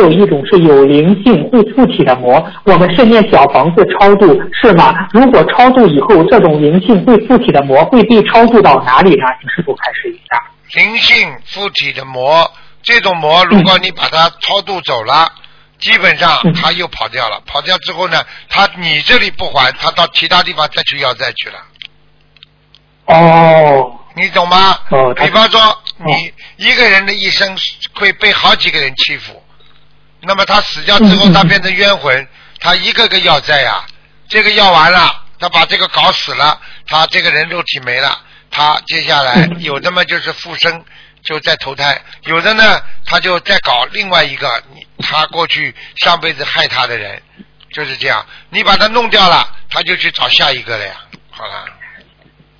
有一种是有灵性会附体的魔，我们是念小房子超度是吗？如果超度以后，这种灵性会附体的魔会被超度到哪里呢？请师父开示一下。 灵性附体的魔，这种魔如果你把它超度走了，基本上他又跑掉了，跑掉之后呢，你这里不还，他到其他地方再去要债去了。 哦， 你懂吗？ 哦， 比方说你一个人的一生会被好几个人欺负，那么他死掉之后，他变成冤魂，他一个个要债呀，这个要完了，他把这个搞死了，他这个人肉体没了，他接下来有的嘛就是附身，就再投胎，有的呢他就再搞另外一个他过去上辈子害他的人，就是这样，你把他弄掉了，他就去找下一个了呀。好了。